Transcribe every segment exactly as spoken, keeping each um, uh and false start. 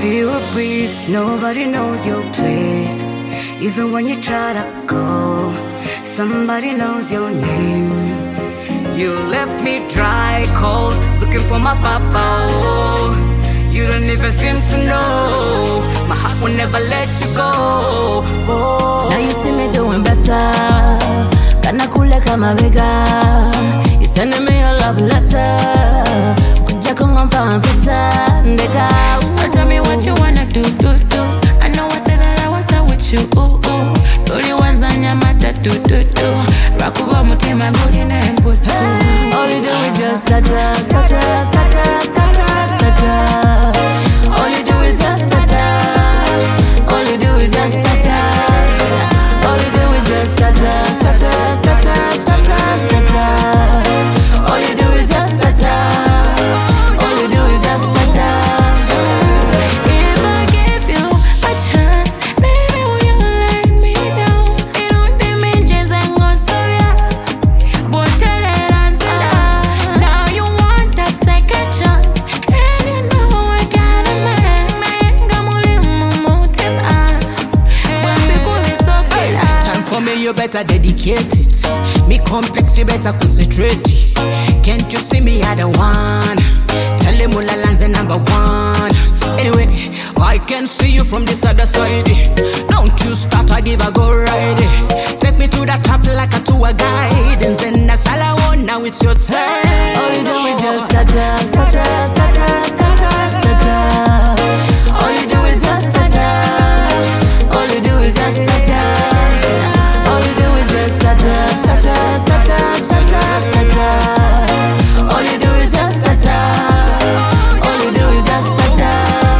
feel a breeze, nobody knows your place. Even when you try to go, somebody knows your name. You left me dry, cold, looking for my papa. Oh, you don't even seem to know. My heart will never let you go. Oh. Now you see me doing better. Kana kule kama vega. You sending me a love letter. Kuja kungompa mpita ndega. So tell me what you wanna do, do, do. I know I said that I was done with you, ooh, ooh. Tuli wanzanya mata, do, do, do. Rakuba mutima guli na embutu. All you do is just stutter, stutter, stutter, stutter, stutter. All you do is just stutter. All you do is just stutter. All you do is just stutter, stutter, stutter, stutter, stutter. All you do is just stutter. All you do is just stutter. If I give you a chance, baby, will you let me down? It don't mean just ain't gonna so yeah. But tell it answer. Now you want a second chance, and you know I gotta make me gamule mumutima. When we could be so good. Time for me, you better dedicate it. Me complex, you better concentrate. Can't you see me at the one? Tell him all the number one. Anyway, I can see you from this other side. Don't you start, I give a go ride. Take me to the top like a tour guide. And then that's all I want, now it's your time. All you do is just stutter, stutter, stutter, stutter, stutter. All you do is just stutter. All you do is just stutter. All you do is just stutter, stutter, stutter, stutter, stutter. All you do is just stutter. All you do is just stutter.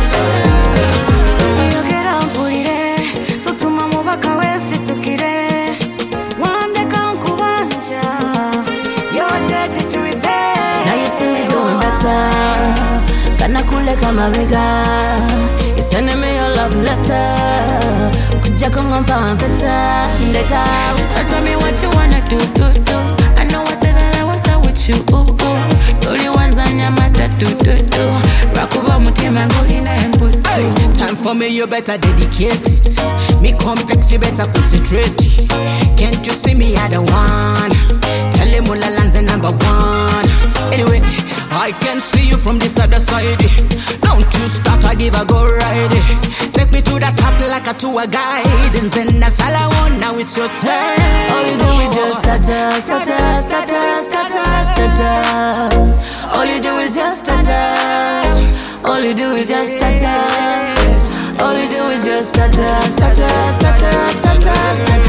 Yogera mpulire, tutuma mubaka wesitukire. Wandeka nkubanja, you're dirty to repair. Now you see me doing better. Kana kule kama vega. You sending me your love letter. Kuja kungompa mpita ndega. So tell me what you wanna do, do, do. I know I said that I was done with you, ooh, ooh. Tuli wanzanya mata, do, do, do. Rakuba mutima guli na embutu. Time for me, you better dedicate it. Me complex, you better concentrate. Can't you see me at the one? Tell him all the number one. Anyway, I can see you from this other side. Don't you start, I give a go ride. Take me to the top like a tour guide. And then that's all I want, now it's your time. All you do is just stutter, stutter, stutter, stutter, stutter. All you do is just stutter. All you do is just stutter. All you do is just stutter, stutter, stutter, stutter, stutter.